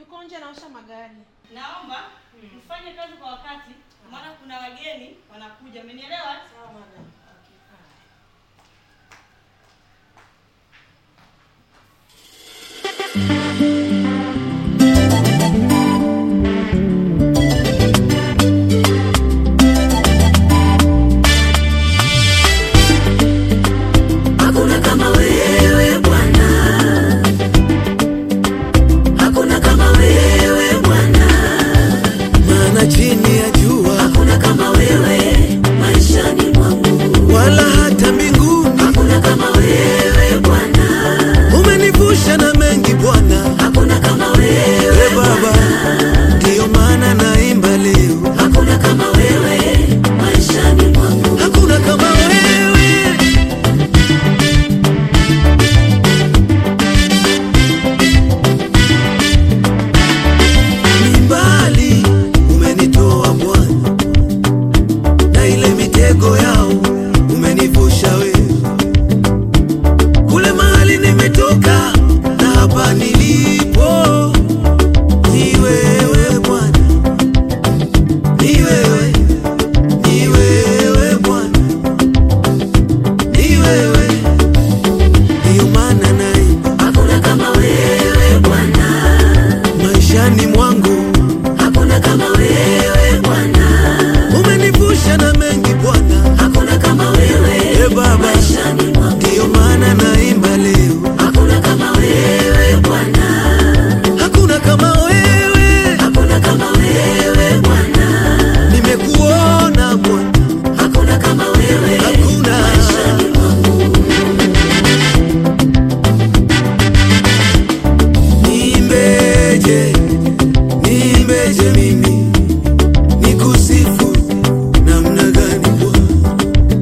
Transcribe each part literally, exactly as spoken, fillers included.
yuko nje anaosha magari. Naomba mfanye kazi kwa wakati, maana kuna wageni wanakuja. Umenielewa? Sawa madam. Hakuna kama wewe Bwana, hakuna kama wewe Bwana, maana chini ya jua hakuna kama wewe maishani mwangu, wala hata mbinguni hakuna kama wewe Bwana, umenivusha na mengi Bwana, hakuna kama wewe we Baba, ndio maana naimba leo, hakuna kama wewe maishani mwangu, hakuna kama wewe. Ni mbali umenitoa Bwana, na ile mitego yao umenivusha wewe, kule mahali nimetoka na hapa nilipo, ni wewe Bwana, ni wewe, ni wewe Bwana, ni wewe, ndio maana naimba, hakuna kama wewe Bwana, maishani mwangu hakuna kama wewe Bwana, umenivusha na mengi Bwana, hakuna kama wewe e Baba, maishani mwangu, ndio maana naimba leo, hakuna kama wewe Bwana, hakuna kama wewe, hakuna kama wewe Bwana, nimekuona Bwana, hakuna kama wewe hakuna. maishani mwangu, Niimbeje, niimbeje mimi nikusifu namna gani Bwana,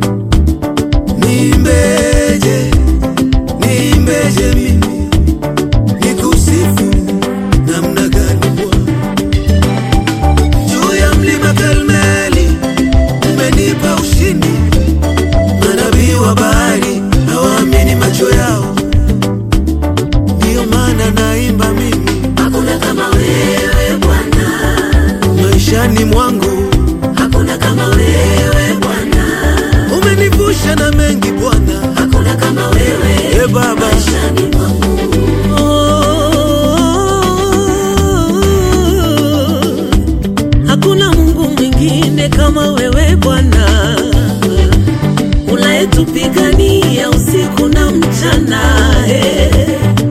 niimbeje, niimbeje mimi nikusifu namna gani Bwana, juu ya mlima Karmeli umenipa ushindi, manabii wa bahari hawaamini macho yao, ndio maana naimba mimi, hakuna kama wewe Bwana, maishani mwangu hakuna kama wewe Bwana, umenivusha na mengi Bwana, hakuna kama wewe e Baba, maishani mwangu, Hakuna Mungu mwingine kama wewe Bwana, unayetupigania usiku na mchana. Hey.